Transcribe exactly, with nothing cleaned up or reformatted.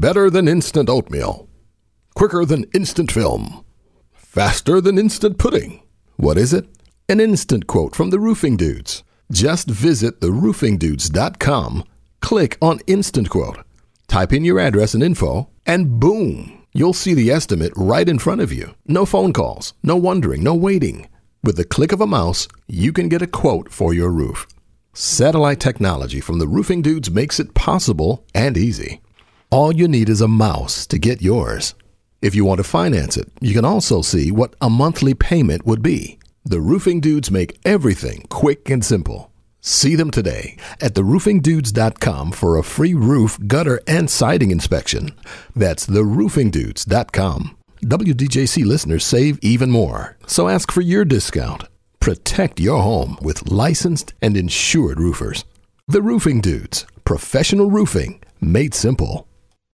Better than instant oatmeal. Quicker than instant film. Faster than instant pudding. What is it? An instant quote from the Roofing Dudes. Just visit the roofing dudes dot com, click on Instant Quote, type in your address and info, and boom, you'll see the estimate right in front of you. No phone calls, no wondering, no waiting. With the click of a mouse, you can get a quote for your roof. Satellite technology from the Roofing Dudes makes it possible and easy. All you need is a mouse to get yours. If you want to finance it, you can also see what a monthly payment would be. The Roofing Dudes make everything quick and simple. See them today at the roofing dudes dot com for a free roof, gutter, and siding inspection. That's the roofing dudes dot com. W D J C listeners save even more, so ask for your discount. Protect your home with licensed and insured roofers. The Roofing Dudes, professional roofing made simple.